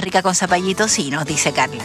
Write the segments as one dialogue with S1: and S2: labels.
S1: rica con zapallito, sí, nos dice Carla.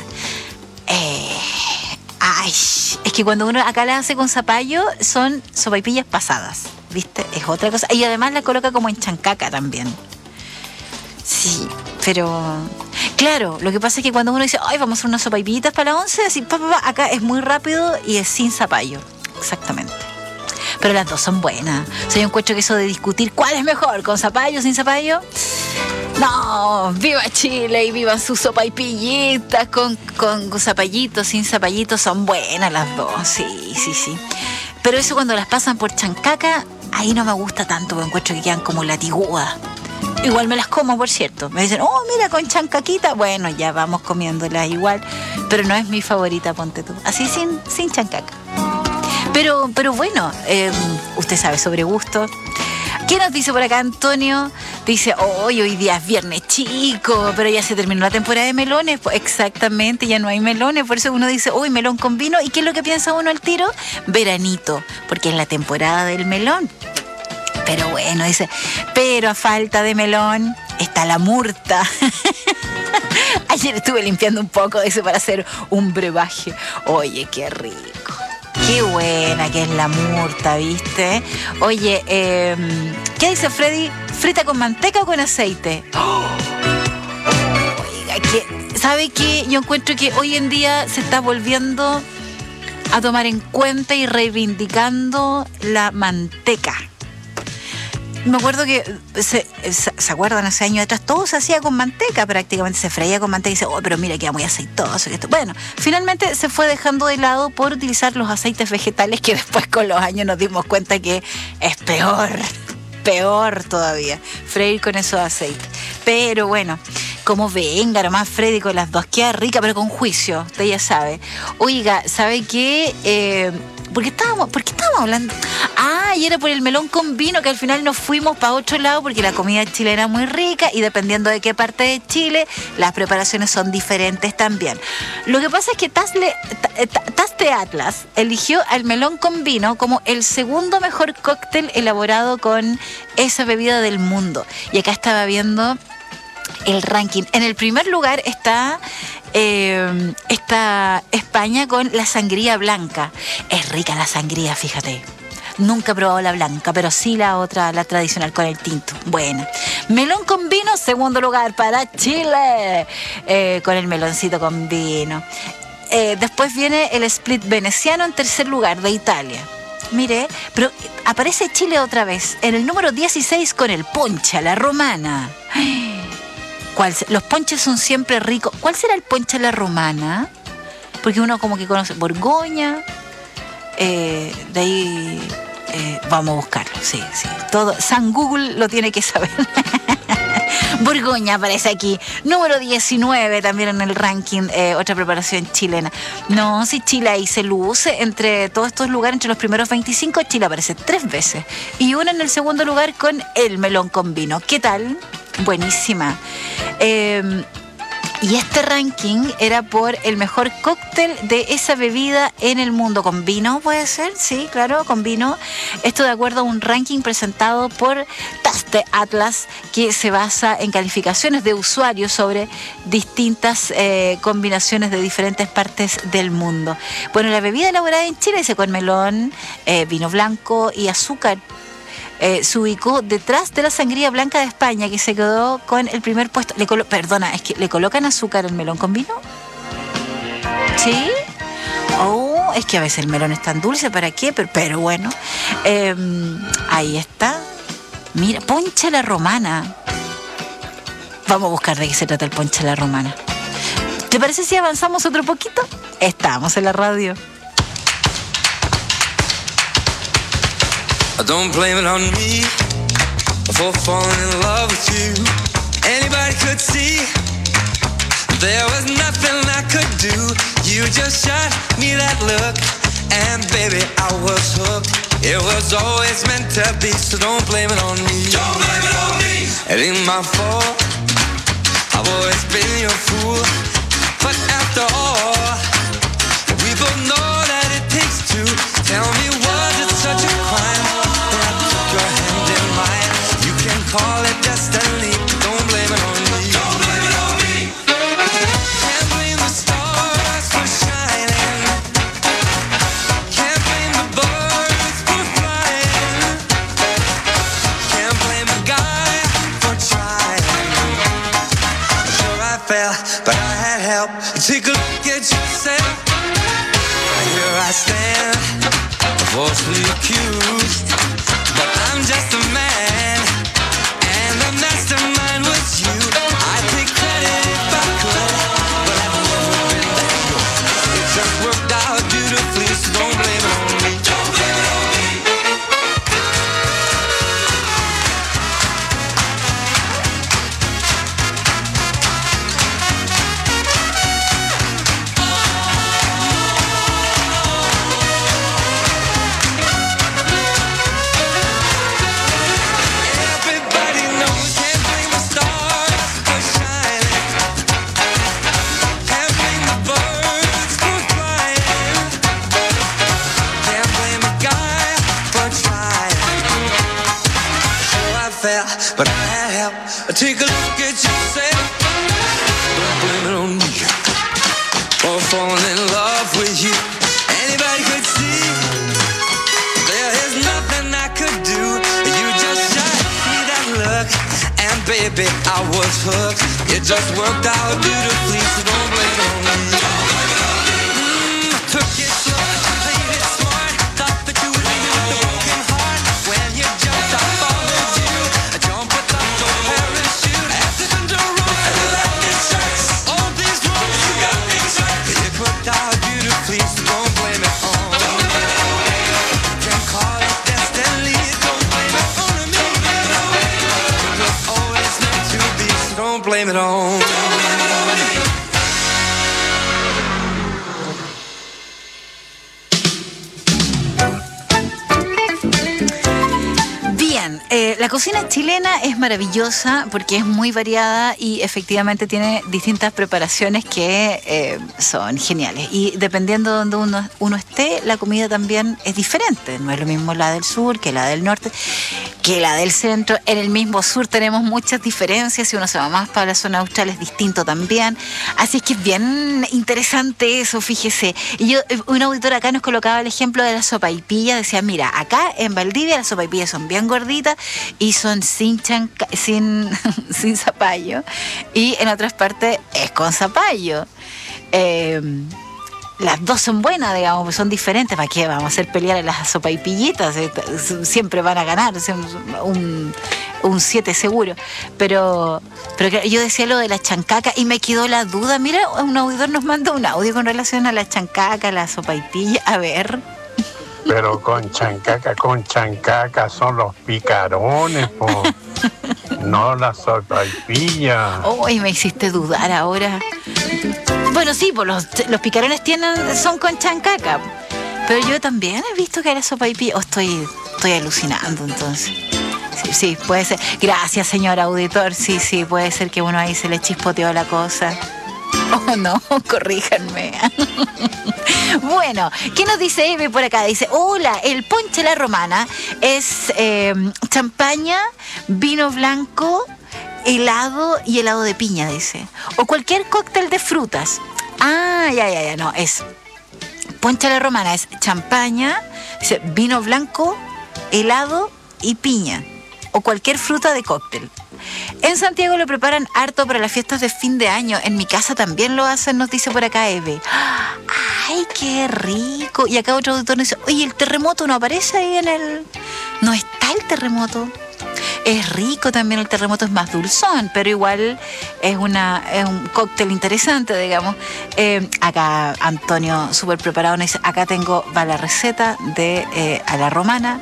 S1: Ay, es que cuando uno acá la hace con zapallo son sopaipillas pasadas, ¿viste? Es otra cosa. Y además la coloca como en chancaca también. Sí, pero... Claro, lo que pasa es que cuando uno dice, ay, vamos a hacer unas sopaipillitas para la 11, así, acá es muy rápido y es sin zapallo. Exactamente. Pero las dos son buenas. O sea, yo encuentro que eso de discutir cuál es mejor, con zapallo o sin zapallo... No, viva Chile y vivan sus sopaipillitas con zapallitos, sin zapallitos, son buenas las dos, sí. Pero eso cuando las pasan por chancaca, ahí no me gusta tanto, porque encuentro que quedan como latigudas. Igual me las como, por cierto. Me dicen, oh, mira, con chancaquita. Bueno, ya vamos comiéndolas igual, pero no es mi favorita, ponte tú. Así sin chancaca. Pero bueno, usted sabe sobre gusto. ¿Qué nos dice por acá Antonio? Dice, hoy día es viernes chico, pero ya se terminó la temporada de melones. Pues exactamente, ya no hay melones, por eso uno dice, melón con vino. ¿Y qué es lo que piensa uno al tiro? Veranito, porque es la temporada del melón. Pero bueno, dice, pero a falta de melón está la murta. Ayer estuve limpiando un poco de eso para hacer un brebaje. Oye, qué rico. Qué buena que es la murta, ¿viste? Oye, ¿qué dice Freddy? ¿Frita con manteca o con aceite? ¡Oh! Oiga, ¿sabe qué? Yo encuentro que hoy en día se está volviendo a tomar en cuenta y reivindicando la manteca. Me acuerdo que, ¿se acuerdan? Hace años atrás todo se hacía con manteca, prácticamente se freía con manteca y dice, pero mira, queda muy aceitoso. Bueno, finalmente se fue dejando de lado por utilizar los aceites vegetales, que después con los años nos dimos cuenta que es peor todavía, freír con esos aceites. Pero bueno, como venga nomás Freddy con las dos, queda rica, pero con juicio, usted ya sabe. Oiga, ¿sabe qué? ¿Por qué estábamos hablando? Y era por el melón con vino, que al final nos fuimos para otro lado porque la comida chilena es muy rica y dependiendo de qué parte de Chile, las preparaciones son diferentes también. Lo que pasa es que Taste Atlas eligió al melón con vino como el segundo mejor cóctel elaborado con esa bebida del mundo. Y acá estaba viendo el ranking. En el primer lugar está España con la sangría blanca. Es rica la sangría, fíjate. Nunca he probado la blanca, pero sí la otra, la tradicional con el tinto. Buena. Melón con vino, segundo lugar para Chile, con el meloncito con vino. Después viene el split veneciano en tercer lugar, de Italia. Mire, pero aparece Chile otra vez, en el número 16 con el ponche a la romana. Los ponches son siempre ricos. ¿Cuál será el ponche a la romana? Porque uno como que conoce Borgoña, de ahí vamos a buscarlo, sí. Todo, San Google lo tiene que saber. Borgoña aparece aquí, número 19 también en el ranking, otra preparación chilena. No, si Chile ahí se luce entre todos estos lugares, entre los primeros 25, Chile aparece 3 veces. Y una en el segundo lugar con el melón con vino. ¿Qué tal? Buenísima. Y este ranking era por el mejor cóctel de esa bebida en el mundo. ¿Con vino puede ser? Sí, claro, con vino. Esto de acuerdo a un ranking presentado por Taste Atlas, que se basa en calificaciones de usuarios sobre distintas combinaciones de diferentes partes del mundo. Bueno, la bebida elaborada en Chile dice con melón, vino blanco y azúcar. Se ubicó detrás de la sangría blanca de España, que se quedó con el primer puesto. Es que le colocan azúcar al melón con vino. ¿Sí? Es que a veces el melón es tan dulce, ¿para qué? Pero bueno, ahí está. Mira, ponche a la romana. Vamos a buscar de qué se trata el ponche a la romana. ¿Te parece si avanzamos otro poquito? Estamos en la radio.
S2: Don't blame it on me for falling in love with you. Anybody could see there was nothing I could do. You just shot me that look, and baby, I was hooked. It was always meant to be, so don't blame it on me. Don't blame it on me. It ain't my fault. I've always been your fool. But after all, we both know that it takes two. Tell me, was it such a crime? Your hand in mine, you can call it destiny. Don't blame it on me. Don't blame it on me. fell, but I had help. Take a look at yourself. Here I stand, falsely accused, but I'm just a man, and the mastermind was you. I'd take credit if I could, but I've never been that good. It just worked out beautifully, so don't blame it on me. Don't blame it on me. Everybody knows, can't blame the stars for shining, can't blame the birds for flying, can't blame a guy for trying. Sure I fell, but I had help. Take a look at yourself. Don't blame it on me for falling in love with you. Anybody could see there is nothing I could do. You just shot me that look, and baby, I was hooked. It just worked out beautifully, so don't blame it on me. Took it slow, played it smart, thought that you would leave me with a broken heart. When you jumped, I followed you. I jumped without no parachute. As if into a room, and you left me shut. All these rules, you got me stuck. It worked out beautifully, so don't blame it on me. Can't call it destiny, don't blame it on me. It was always meant to be, so don't blame it on me.
S1: Bien, la cocina chilena es maravillosa porque es muy variada y efectivamente tiene distintas preparaciones que son geniales. Y dependiendo de donde uno esté, la comida también es diferente. No es lo mismo la del sur que la del norte, que la del centro. En el mismo sur tenemos muchas diferencias. Si uno se va más para la zona austral es distinto también. Así es que es bien interesante eso, fíjese. Y un auditor acá nos colocaba el ejemplo de la sopaipilla. Decía, mira, acá en Valdivia las sopaipillas son bien gorditas y son sin zapallo. Y en otras partes es con zapallo. Las dos son buenas, digamos, pues son diferentes. ¿Para qué vamos a hacer pelear a las sopaipillitas? Siempre van a ganar, un 7 seguro. Pero yo decía lo de la chancaca y me quedó la duda. Mira, un auditor nos manda un audio con relación a la chancaca, a la sopaipilla. A ver.
S3: Pero con chancaca son los picarones, po. No la sopaipilla.
S1: Uy, me hiciste dudar ahora. Bueno, sí, pues los picarones son con chancaca. Pero yo también he visto que era sopaipilla. Estoy alucinando, entonces. Sí, puede ser. Gracias, señor auditor. Sí, puede ser que uno ahí se le chispoteó la cosa. Oh, no, corríjanme. Bueno, ¿qué nos dice Eve por acá? Dice, hola, el ponche la romana es champaña, vino blanco, helado y helado de piña, dice. O cualquier cóctel de frutas. Ah, ya, no, es ponche la romana, es champaña, dice, vino blanco, helado y piña. O cualquier fruta de cóctel. En Santiago lo preparan harto para las fiestas de fin de año. En mi casa también lo hacen, nos dice por acá Eve. ¡Ay, qué rico! Y acá otro auditor nos dice, oye, ¿el terremoto no aparece ahí en el...? No está el terremoto. Es rico también el terremoto, es más dulzón, pero igual es un cóctel interesante, digamos. Acá Antonio, súper preparado, nos dice, acá va la receta de a la romana.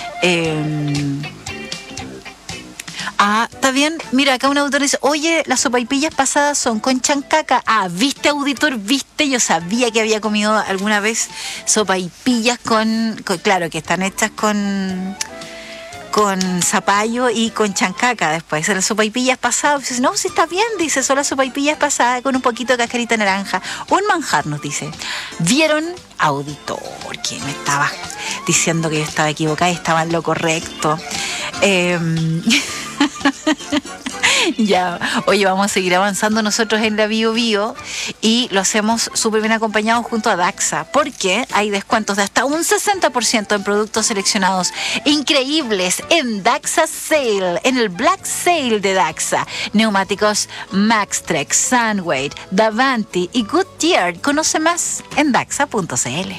S1: Está bien. Mira, acá un auditor dice, oye, las sopaipillas pasadas son con chancaca. ¿Viste, auditor? ¿Viste? Yo sabía que había comido alguna vez sopaipillas claro, que están hechas con zapallo y con chancaca después. Las sopaipillas pasadas, dice, no, si está bien, dice, son las sopaipillas pasadas con un poquito de cascarita naranja. Un manjar, nos dice. ¿Vieron, auditor, que me estaba diciendo que yo estaba equivocada y estaba en lo correcto? Ya, oye, vamos a seguir avanzando nosotros en la Bio Bio y lo hacemos súper bien acompañados junto a Daxa, porque hay descuentos de hasta un 60% en productos seleccionados increíbles en Daxa Sale, en el Black Sale de Daxa. Neumáticos Maxtrek, Sunweight, Davanti y Goodyear. Conoce más en daxa.cl.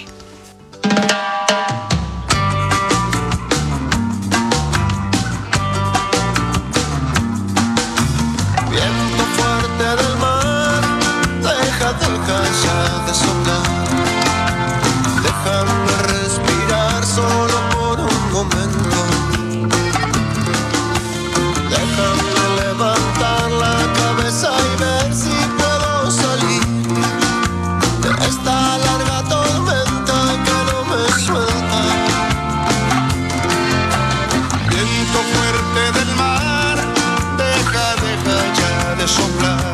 S4: Deja ya de soplar, déjame respirar solo por un momento, déjame levantar la cabeza y ver si puedo salir de esta larga tormenta que no me suelta. Viento fuerte del mar, deja ya de soplar,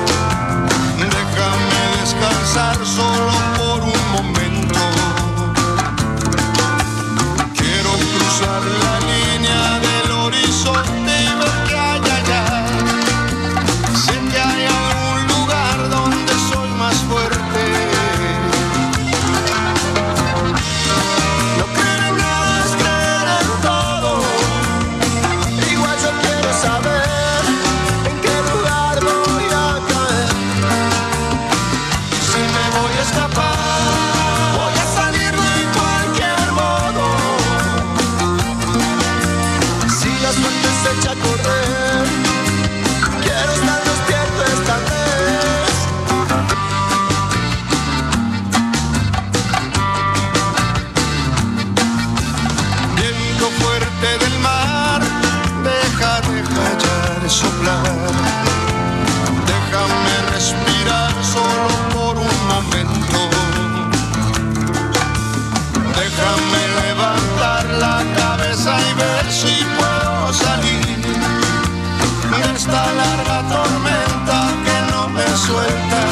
S4: descansar solo por un momento. Quiero cruzar la línea del horizonte y ver que hay allá. Sé que hay algún lugar donde soy más fuerte. No creer en nada es creer en todo. Igual yo quiero saber en qué lugar voy a caer. Voy a escapar, voy a salir de cualquier modo. Si la suerte se echa a correr, quiero estar despierto esta vez. Viento fuerte del mar, deja ya de soplar. Déjame respirar solo por un momento. Déjame levantar la cabeza y ver si puedo salir de esta larga tormenta que no me suelta.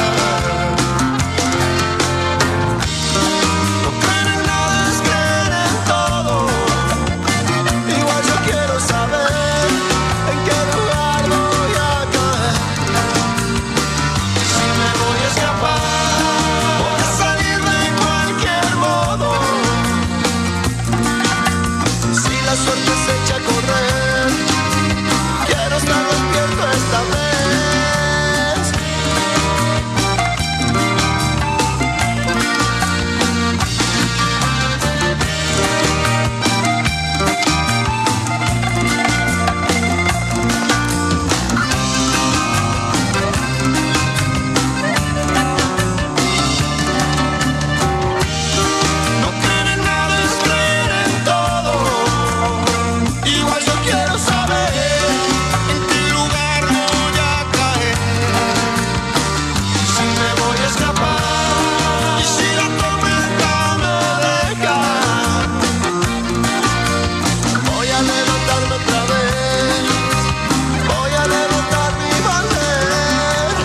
S4: No creer en nada es creer en todo. Igual yo quiero saber en qué lugar voy a caer. Si me voy a escapar, voy a salir de cualquier modo. Si la suerte se echa a correr, quiero estar despierto esta vez. No creer en nada es creer en todo. Igual yo quiero saber en qué lugar voy a caer. Si me voy a escapar y si la tormenta me deja, voy a levantarme otra vez, voy a levantarme y volver.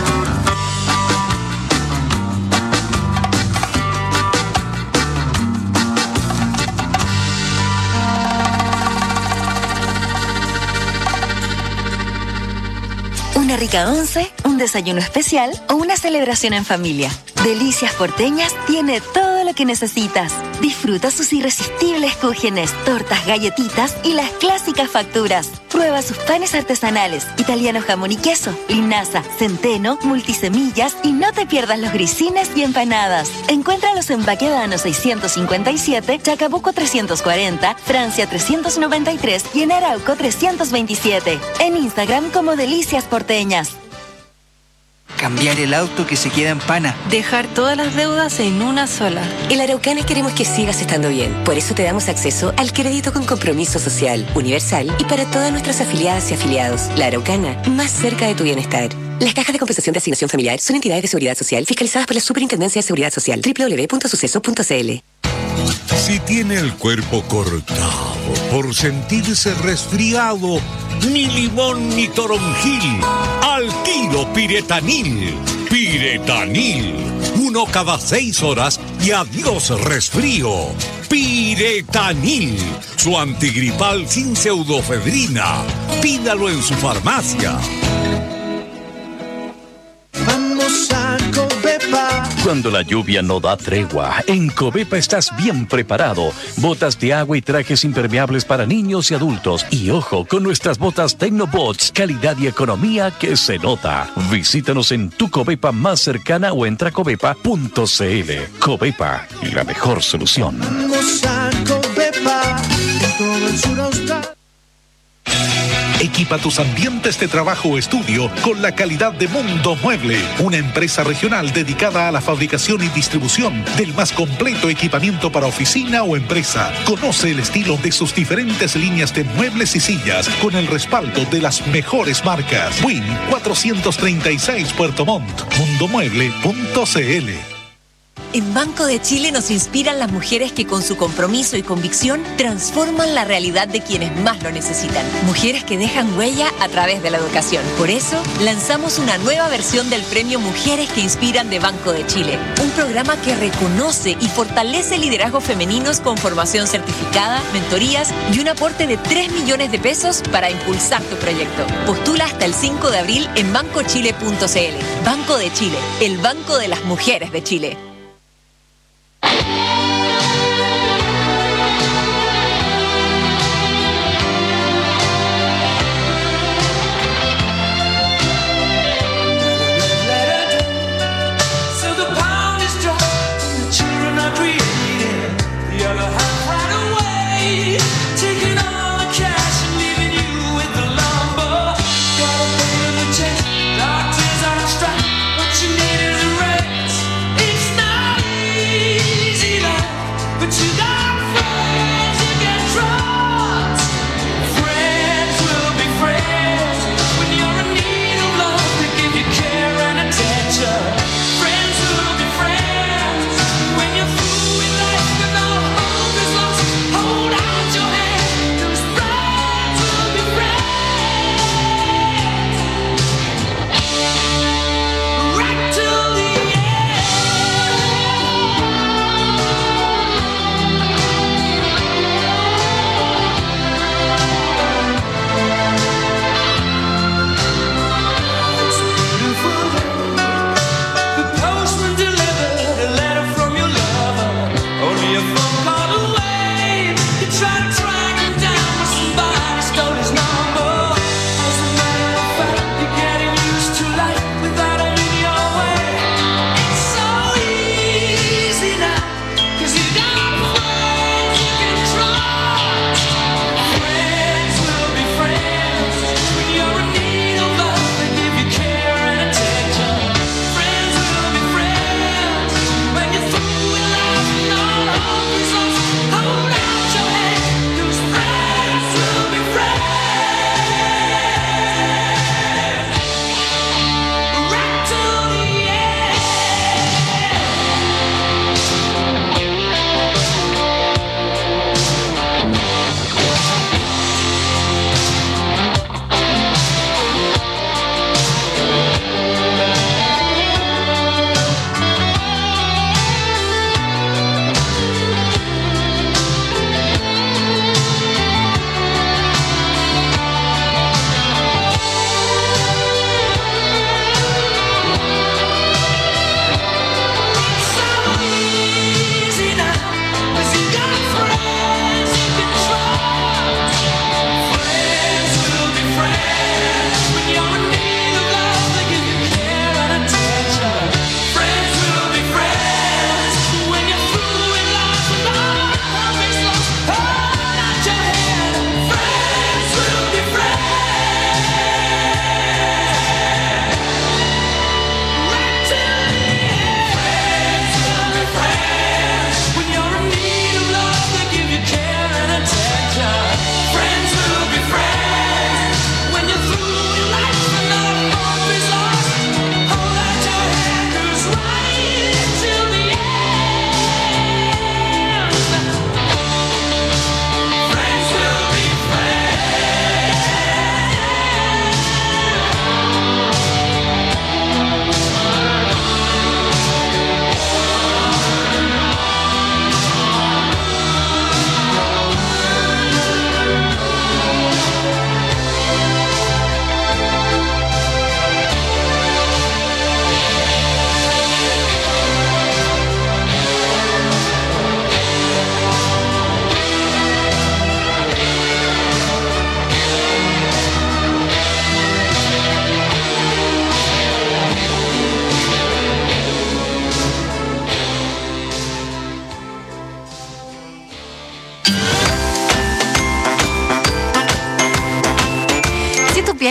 S5: Una rica once, un desayuno especial o una celebración en familia. Delicias Porteñas tiene todo lo que necesitas. Disfruta sus irresistibles cúgenes, tortas, galletitas y las clásicas facturas. Prueba sus panes artesanales, italiano jamón y queso, linaza, centeno, multisemillas y no te pierdas los grisines y empanadas. Encuéntralos en Baquedano 657, Chacabuco 340, Francia 393 y en Arauco 327. En Instagram como Delicias Porteñas.
S6: Cambiar el auto que se queda en pana.
S7: Dejar todas las deudas en una sola.
S8: En la Araucana queremos que sigas estando bien. Por eso te damos acceso al crédito con compromiso social, universal y para todas nuestras afiliadas y afiliados. La Araucana, más cerca de tu bienestar. Las cajas de compensación de asignación familiar son entidades de seguridad social fiscalizadas por la Superintendencia de Seguridad Social. www.suceso.cl.
S9: Si tiene el cuerpo cortado por sentirse resfriado, ni limón ni toronjil, al tiro Piretanil. Piretanil, 1 cada 6 horas y adiós resfrío. Piretanil, su antigripal sin pseudofedrina. Pídalo en su farmacia.
S10: Cuando la lluvia no da tregua, en Covepa estás bien preparado. Botas de agua y trajes impermeables para niños y adultos. Y ojo, con nuestras botas Tecnobots, calidad y economía que se nota. Visítanos en tu Covepa más cercana o entra a covepa.cl. Covepa, la mejor solución.
S4: Vamos a Covepa, en todo el sur austral.
S11: Equipa tus ambientes de trabajo o estudio con la calidad de Mundo Mueble, una empresa regional dedicada a la fabricación y distribución del más completo equipamiento para oficina o empresa. Conoce el estilo de sus diferentes líneas de muebles y sillas con el respaldo de las mejores marcas. Win 436 Puerto Montt, mundomueble.cl.
S12: En Banco de Chile nos inspiran las mujeres que con su compromiso y convicción transforman la realidad de quienes más lo necesitan. Mujeres que dejan huella a través de la educación. Por eso, lanzamos una nueva versión del premio Mujeres que Inspiran de Banco de Chile. Un programa que reconoce y fortalece liderazgos femeninos con formación certificada, mentorías y un aporte de 3 millones de pesos para impulsar tu proyecto. Postula hasta el 5 de abril en bancochile.cl. Banco de Chile, el banco de las mujeres de Chile.
S2: It's not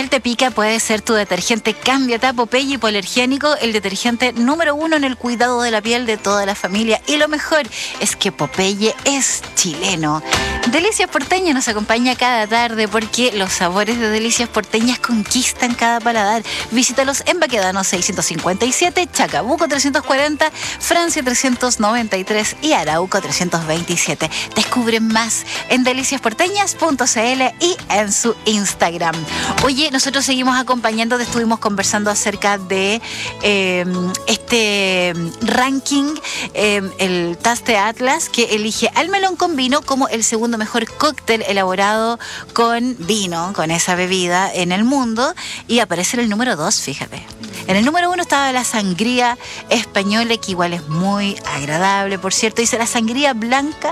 S1: piel te pica puede ser tu detergente Cámbiate a Popeye hipoalergénico, el detergente número 1 en el cuidado de la piel de toda la familia. Y lo mejor es que Popeye es chileno. Delicias Porteñas nos acompaña cada tarde porque los sabores de Delicias Porteñas conquistan cada paladar. Visítalos en Baquedano 657, Chacabuco 340, Francia 393 y Arauco 327. Descubren más en deliciasporteñas.cl y en su Instagram. Oye, nosotros seguimos acompañando, estuvimos conversando acerca de este ranking, el Taste Atlas, que elige al melón con vino como el segundo mejor cóctel elaborado con vino, con esa bebida en el mundo, y aparece en el número 2, fíjate. En el número 1 estaba la sangría española, que igual es muy agradable, por cierto. Dice la sangría blanca,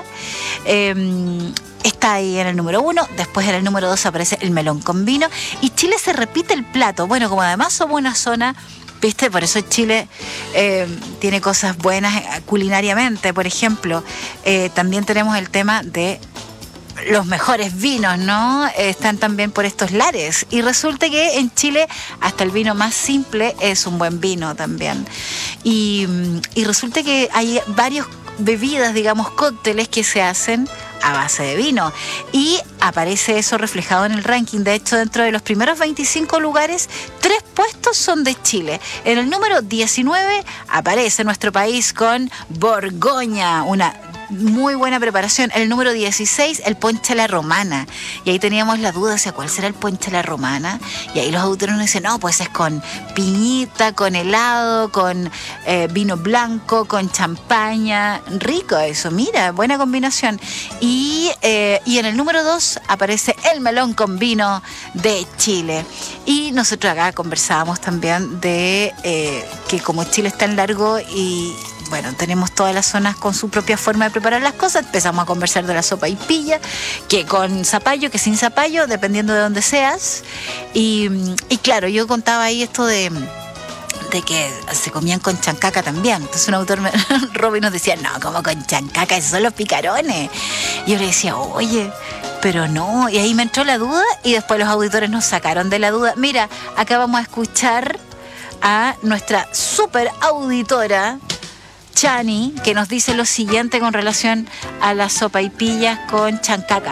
S1: está ahí en el número 1. Después en el número 2 aparece el melón con vino. Y Chile se repite el plato. Bueno, como además somos una zona, ¿viste? Por eso Chile tiene cosas buenas culinariamente. Por ejemplo, también tenemos el tema de los mejores vinos, ¿no? Están también por estos lares. Y resulta que en Chile hasta el vino más simple es un buen vino también. Y resulta que hay varios bebidas, digamos, cócteles que se hacen a base de vino. Y aparece eso reflejado en el ranking. De hecho, dentro de los primeros 25 lugares, 3 puestos son de Chile. En el número 19 aparece nuestro país con Borgoña, una muy buena preparación. El número 16, el ponche a la romana. Y ahí teníamos la duda, o sea, ¿cuál será el ponche a la romana? Y ahí los autores nos dicen, no, pues es con piñita, con helado, con vino blanco, con champaña. Rico eso, mira, buena combinación. Y en el número 2 aparece el melón con vino de Chile. Y nosotros acá conversábamos también de que como Chile es tan largo y bueno, tenemos todas las zonas con su propia forma de preparar las cosas. Empezamos a conversar de la sopaipilla, que con zapallo, que sin zapallo, dependiendo de dónde seas. Y claro, yo contaba ahí esto de que se comían con chancaca también. Entonces un autor, Robin, nos decía, no, como con chancaca, esos son los picarones. Y yo le decía, oye, pero no. Y ahí me entró la duda y después los auditores nos sacaron de la duda. Mira, acá vamos a escuchar a nuestra super auditora Chani, que nos dice lo siguiente con relación a las sopaipillas con chancaca.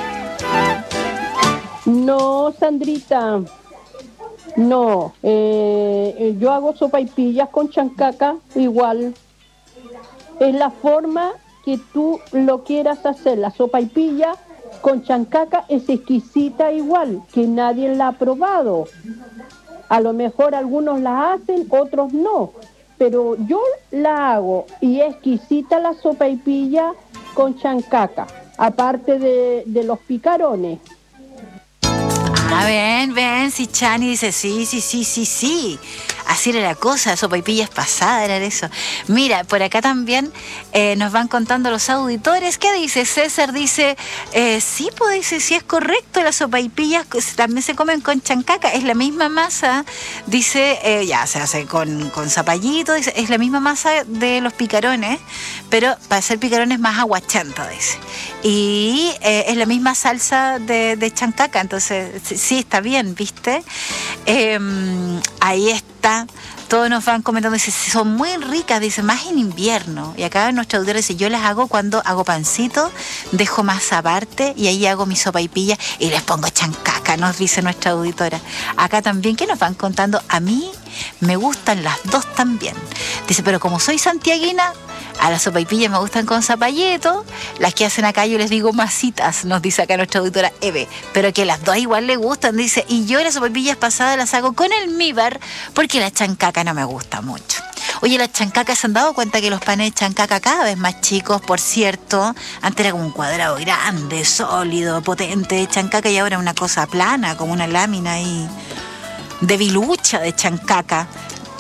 S13: No, Sandrita, no. Yo hago sopaipillas con chancaca igual. Es la forma que tú lo quieras hacer. La sopaipilla con chancaca es exquisita igual, que nadie la ha probado. A lo mejor algunos la hacen, otros no. Pero yo la hago y es exquisita la sopaipilla con chancaca, aparte de los picarones.
S1: Ah, ven, si Chani dice sí. Así era la cosa, sopaipillas pasadas, era eso. Mira, por acá también nos van contando los auditores. ¿Qué dice? César dice, sí, pues dice, sí es correcto, las sopaipillas también se comen con chancaca, es la misma masa, dice, ya se hace con zapallito, dice, es la misma masa de los picarones, pero para hacer picarones más aguachenta, dice. Y es la misma salsa de chancaca, entonces sí está bien, ¿viste? Ahí está. Todos nos van comentando, dice, son muy ricas, dice, más en invierno. Y acá nuestra auditora dice, yo las hago cuando hago pancito, dejo masa aparte y ahí hago mi sopaipilla y les pongo chancaca, nos dice nuestra auditora. Acá también, ¿qué nos van contando? A mí me gustan las dos también. Dice, pero como soy santiaguina, a las sopaipillas me gustan con zapallito, las que hacen acá yo les digo masitas, nos dice acá nuestra auditora Eve, pero que las dos igual le gustan, dice, y yo las sopaipillas pasadas las hago con almíbar porque la chancaca no me gusta mucho. Oye, las chancacas, ¿se han dado cuenta que los panes de chancaca cada vez más chicos? Por cierto, antes era como un cuadrado grande, sólido, potente de chancaca y ahora una cosa plana, como una lámina ahí de vilucha de chancaca.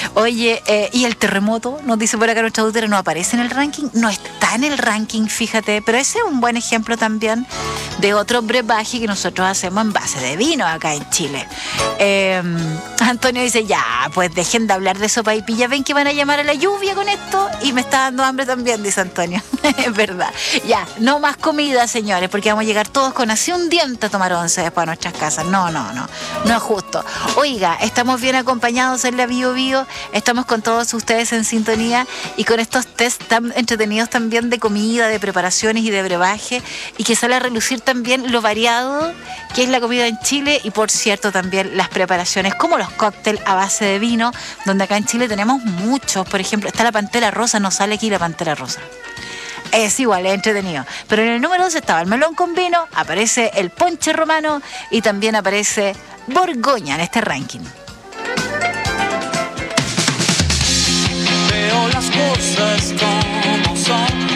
S1: Oye, ¿y el terremoto? Nos dice por acá nuestra auditora, ¿no aparece en el ranking? No está en el ranking, fíjate, pero ese es un buen ejemplo también de otro brebaje que nosotros hacemos en base de vino acá en Chile. Antonio dice, ya, pues dejen de hablar de sopaipilla, ven que van a llamar a la lluvia con esto y me está dando hambre también, dice Antonio. Es verdad. Ya, no más comida, señores, porque vamos a llegar todos con así un diente a tomar once después a nuestras casas. No es justo. Oiga, estamos bien acompañados en la Bio Bio, estamos con todos ustedes en sintonía y con estos test tan entretenidos también de comida, de preparaciones y de brebaje, y que sale a relucir también lo variado que es la comida en Chile, y por cierto también las preparaciones como los cócteles a base de vino, donde acá en Chile tenemos muchos. Por ejemplo, está la Pantera Rosa, no sale aquí la Pantera Rosa. Es igual, es entretenido. Pero en el número 2 estaba el melón con vino, aparece el ponche romano y también aparece Borgoña en este ranking.
S2: Veo las cosas como son.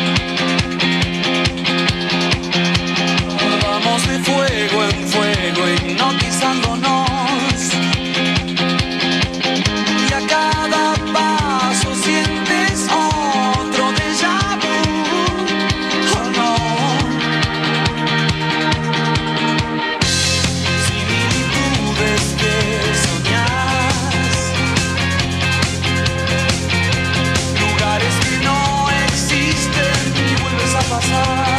S2: Vamos de fuego en fuego, hipnotizándonos. Y a cada paso sientes otro déjà vu. Oh no. Similitudes que soñas, lugares que no existen y vuelves a pasar.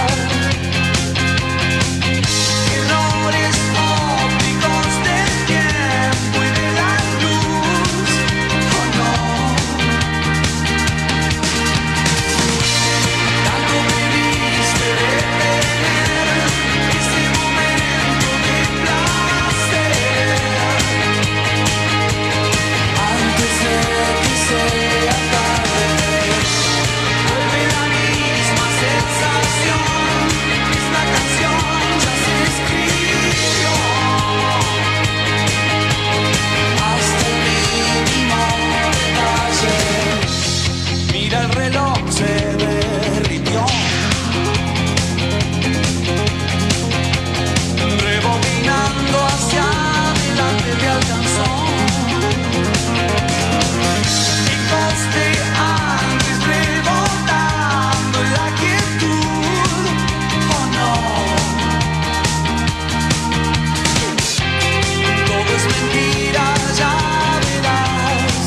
S2: Errores ópticos del tiempo y de la luz. Oh no. Tanto me diste de tener ese momento de placer. Antes de que sea tarde, vuelve la misma sensación. Esta canción ya se escribió hasta el mínimo detalle. Mira el reloj, se derritió. Rebobinando hacia adelante me alcanzó. Ecos de antes rebotando en la quietud. Oh no. Todo es mentira, ya verás.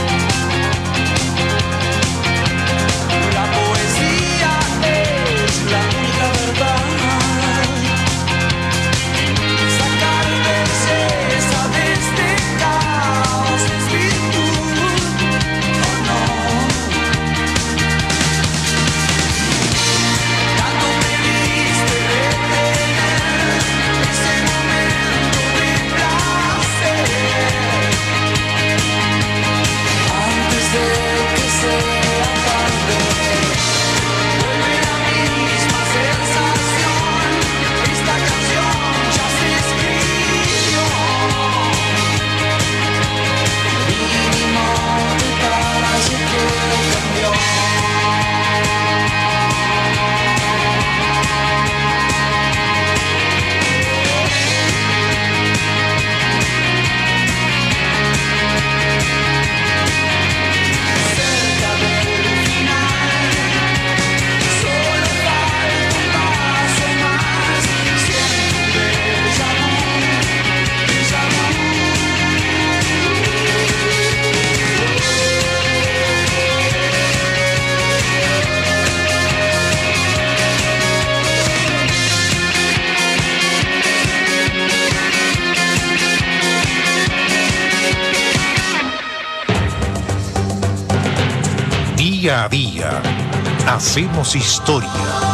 S2: La poesía es la única verdad. Sacar belleza de este caos es virtud. Oh no. Tanto me diste de tener ese momento de placer. Antes de que sea tarde, vuelve la misma sensación. Esta canción ya se escribió. Mínimo detalle que cambió. Cerca del final, solo falta un paso más. Siento un déjà vu, déjà vu.
S11: Día a día, hacemos historia.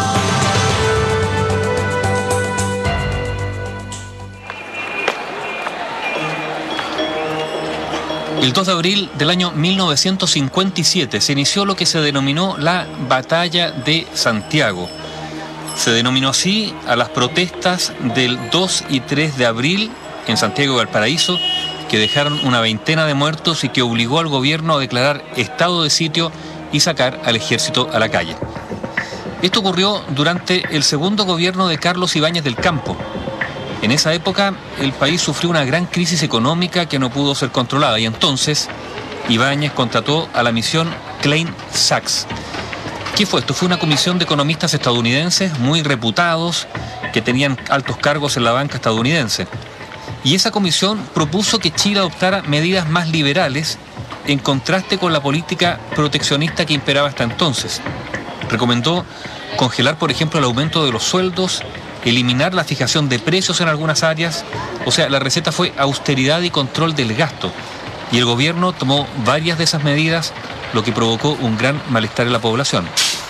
S14: El 2 de abril del año 1957 se inició lo que se denominó la Batalla de Santiago. Se denominó así a las protestas del 2 y 3 de abril en Santiago y Valparaíso, que dejaron una veintena de muertos y que obligó al gobierno a declarar estado de sitio y sacar al ejército a la calle. Esto ocurrió durante el segundo gobierno de Carlos Ibáñez del Campo. En esa época el país sufrió una gran crisis económica que no pudo ser controlada y entonces Ibáñez contrató a la misión Klein Sachs. ¿Qué fue esto? Fue una comisión de economistas estadounidenses muy reputados que tenían altos cargos en la banca estadounidense. Y esa comisión propuso que Chile adoptara medidas más liberales en contraste con la política proteccionista que imperaba hasta entonces. Recomendó congelar, por ejemplo, el aumento de los sueldos, eliminar la fijación de precios en algunas áreas. O sea, la receta fue austeridad y control del gasto. Y el gobierno tomó varias de esas medidas, lo que provocó un gran malestar en la población.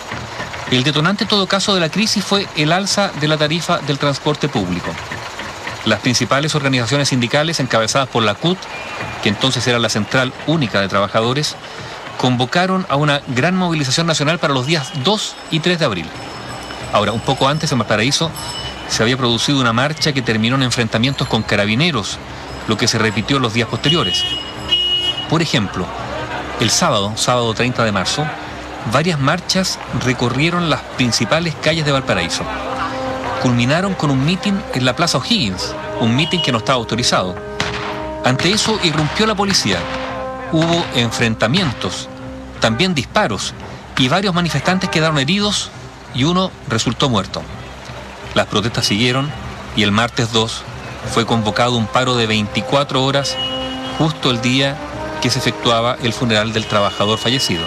S14: El detonante, en todo caso, de la crisis fue el alza de la tarifa del transporte público. Las principales organizaciones sindicales, encabezadas por la CUT, que entonces era la Central Única de Trabajadores, convocaron a una gran movilización nacional para los días 2 y 3 de abril. Ahora, un poco antes en Valparaíso se había producido una marcha que terminó en enfrentamientos con carabineros, lo que se repitió en los días posteriores. Por ejemplo, el sábado 30 de marzo, varias marchas recorrieron las principales calles de Valparaíso. Culminaron con un mitin en la Plaza O'Higgins, un mitin que no estaba autorizado. Ante eso irrumpió la policía. Hubo enfrentamientos, también disparos, y varios manifestantes quedaron heridos y uno resultó muerto. Las protestas siguieron y el martes 2 fue convocado un paro de 24 horas, justo el día que se efectuaba el funeral del trabajador fallecido.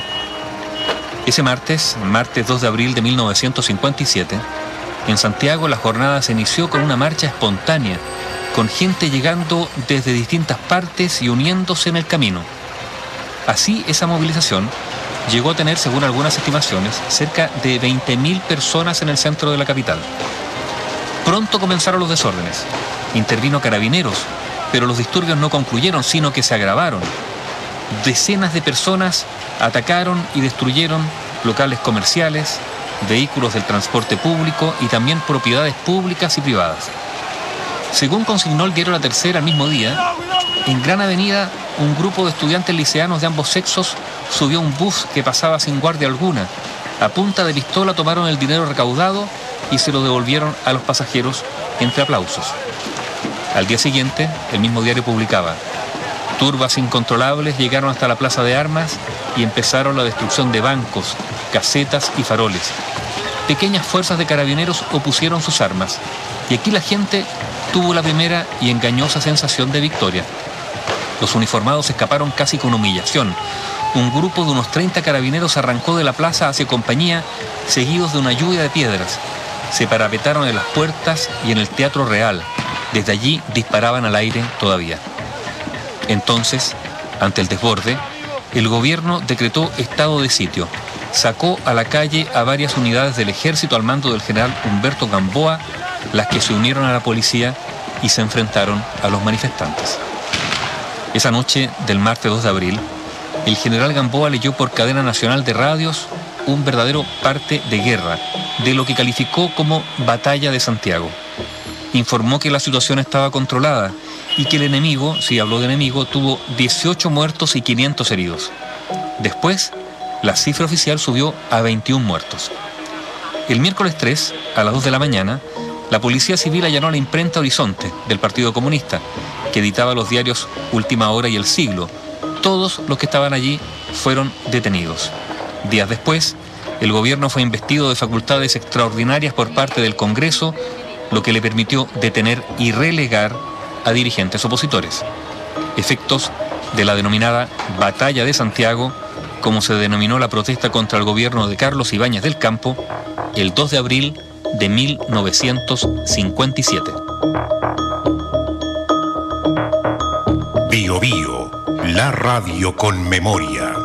S14: Ese martes 2 de abril de 1957, en Santiago la jornada se inició con una marcha espontánea, con gente llegando desde distintas partes y uniéndose en el camino. Así, esa movilización llegó a tener, según algunas estimaciones, cerca de 20.000 personas en el centro de la capital. Pronto comenzaron los desórdenes. Intervino Carabineros, pero los disturbios no concluyeron, sino que se agravaron. Decenas de personas atacaron y destruyeron locales comerciales, vehículos del transporte público y también propiedades públicas y privadas. Según consignó el diario La Tercera el mismo día, en Gran Avenida un grupo de estudiantes liceanos de ambos sexos subió a un bus que pasaba sin guardia alguna. A punta de pistola tomaron el dinero recaudado y se lo devolvieron a los pasajeros entre aplausos. Al día siguiente, el mismo diario publicaba: turbas incontrolables llegaron hasta la Plaza de Armas y empezaron la destrucción de bancos, casetas y faroles. Pequeñas fuerzas de carabineros opusieron sus armas y aquí la gente tuvo la primera y engañosa sensación de victoria. Los uniformados escaparon casi con humillación. Un grupo de unos 30 carabineros arrancó de la plaza hacia Compañía, seguidos de una lluvia de piedras. Se parapetaron en las puertas y en el Teatro Real. Desde allí disparaban al aire todavía. Entonces, ante el desborde, el gobierno decretó estado de sitio. Sacó a la calle a varias unidades del ejército al mando del general Humberto Gamboa, las que se unieron a la policía y se enfrentaron a los manifestantes. Esa noche del martes 2 de abril, el general Gamboa leyó por cadena nacional de radios un verdadero parte de guerra, de lo que calificó como Batalla de Santiago. Informó que la situación estaba controlada y que el enemigo, sí habló de enemigo, tuvo 18 muertos y 500 heridos. Después, la cifra oficial subió a 21 muertos. El miércoles 3, a las 2 de la mañana, la Policía Civil allanó la imprenta Horizonte del Partido Comunista, que editaba los diarios Última Hora y El Siglo. Todos los que estaban allí fueron detenidos. Días después, el gobierno fue investido de facultades extraordinarias por parte del Congreso, lo que le permitió detener y relegar a dirigentes opositores. Efectos de la denominada Batalla de Santiago, como se denominó la protesta contra el gobierno de Carlos Ibáñez del Campo, el 2 de abril de 1957.
S11: Bio Bio, la radio con memoria.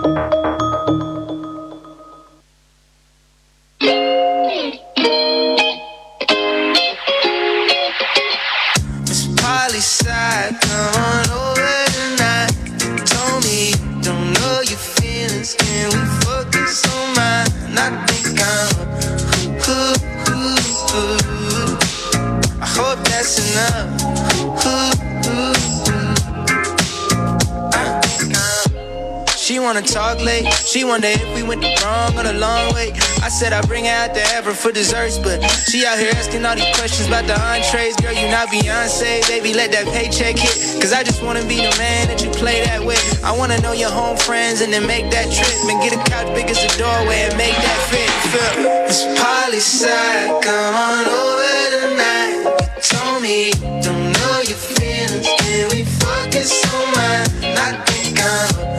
S2: wanna talk late. She wonder if we went the wrong or the long way. I said I'd bring her out to Ever for desserts, but she out here asking all these questions about the entrees. Girl, you not Beyonce, baby, let that paycheck hit. Cause I just wanna be the man that you play that with. I wanna know your home friends and then make that trip. And get a couch big as a doorway and make that fit. Feel Miss Polly side, come on over tonight. You told me don't know your feelings, can we focus on mine? I think I'm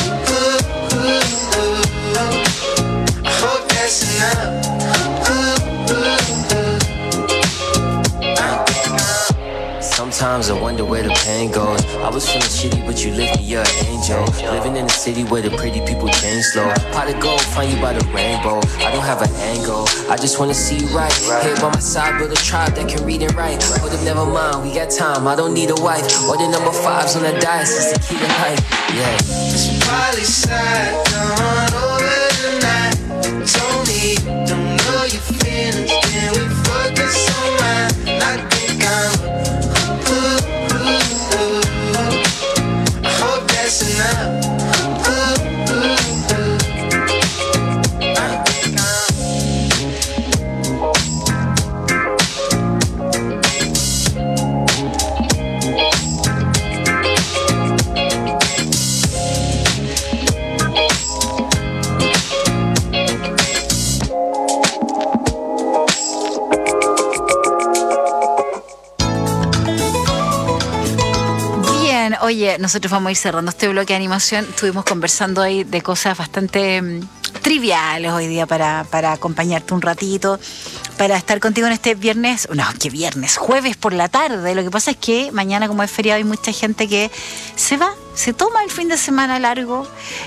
S2: I hope that's enough. Sometimes I wonder where the pain goes. I was feeling shitty, but you lift me up, angel. Living in a city where the pretty people change slow. Pot of gold, find you by the rainbow. I don't have an angle, I just wanna see you right. Here by my side, build a tribe that can read and write. Hold up, never mind, we got time, I don't need a wife. Or the number 5s on the dice, just to keep it light. Yeah. It's Polly side, come on over tonight. Told me, don't know your feelings, can we focus on mine? I think I'm I hope that's enough.
S1: Oye, nosotros vamos a ir cerrando este bloque de animación. Estuvimos conversando ahí de cosas bastante triviales hoy día para acompañarte un ratito, para estar contigo en este viernes. No, ¿qué viernes? Jueves por la tarde. Lo que pasa es que mañana, como es feriado, hay mucha gente que se va, se toma el fin de semana largo.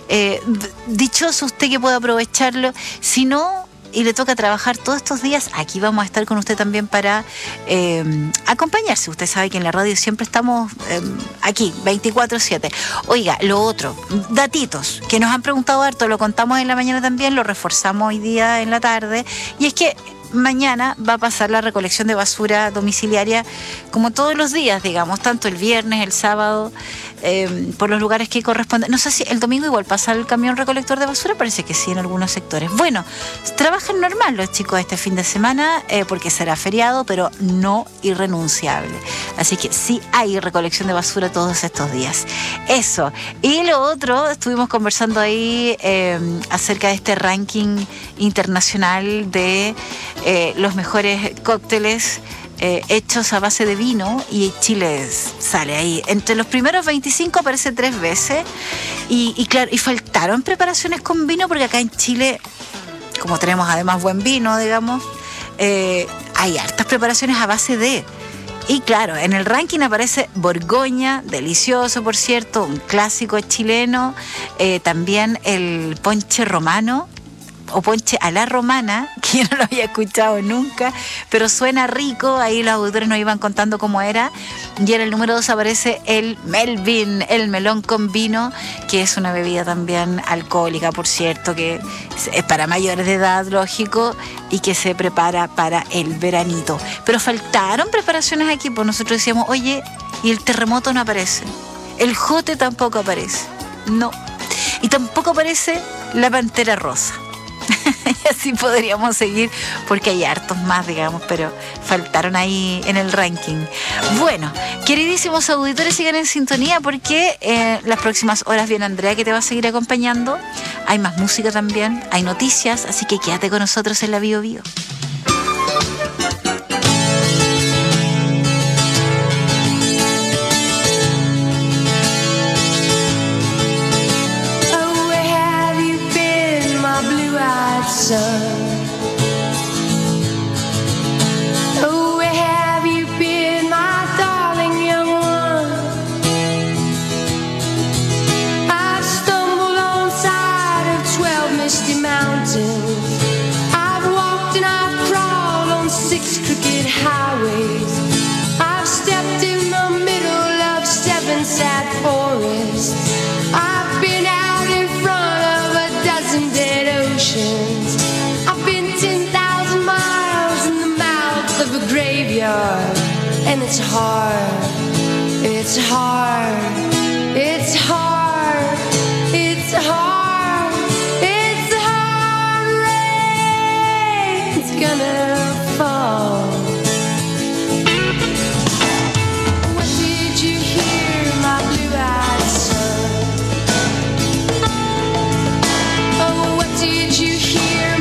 S1: Dichoso usted que pueda aprovecharlo. Si no, y le toca trabajar todos estos días, aquí vamos a estar con usted también para acompañarse. Usted sabe que en la radio siempre estamos aquí, 24/7. Oiga, lo otro, datitos, que nos han preguntado harto, lo contamos en la mañana también, lo reforzamos hoy día en la tarde, y es que mañana va a pasar la recolección de basura domiciliaria como todos los días, digamos, tanto el viernes, el sábado, por los lugares que corresponden. No sé si el domingo igual pasa el camión recolector de basura, parece que sí en algunos sectores. Bueno, trabajan normal los chicos este fin de semana porque será feriado, pero no irrenunciable. Así que sí hay recolección de basura todos estos días. Eso. Y lo otro, estuvimos conversando ahí acerca de este ranking internacional de los mejores cócteles hechos a base de vino, y Chile sale ahí. Entre los primeros 25 aparece 3 veces. Y claro, y faltaron preparaciones con vino, porque acá en Chile, como tenemos además buen vino, digamos, hay hartas preparaciones a base de. Y claro, en el ranking aparece Borgoña, delicioso por cierto, un clásico chileno, también el ponche romano, o ponche a la romana, que yo no lo había escuchado nunca, pero suena rico. Ahí los auditores nos iban contando cómo era. Y en el número 2 aparece el Melvin, el melón con vino, que es una bebida también alcohólica, por cierto, que es para mayores de edad, lógico, y que se prepara para el veranito. Pero faltaron preparaciones aquí, pues nosotros decíamos, oye, y el terremoto no aparece, el jote tampoco aparece, no, y tampoco aparece la pantera rosa. Y así podríamos seguir, porque hay hartos más, digamos, pero faltaron ahí en el ranking. Bueno, queridísimos auditores, sigan en sintonía, porque las próximas horas viene Andrea, que te va a seguir acompañando. Hay más música también, hay noticias, así que quédate con nosotros en la Bio Bio.
S15: Sun. Oh, where have you been, my darling young one? I've stumbled on side of 12 misty mountains. I've walked and I've crawled on 6 crooked highways. I've stepped in the middle of 7 sad forests. I've been out in front of a dozen dead oceans. I've been 10,000 miles in the mouth of a graveyard. And it's hard, it's hard, it's hard, it's hard. did you hear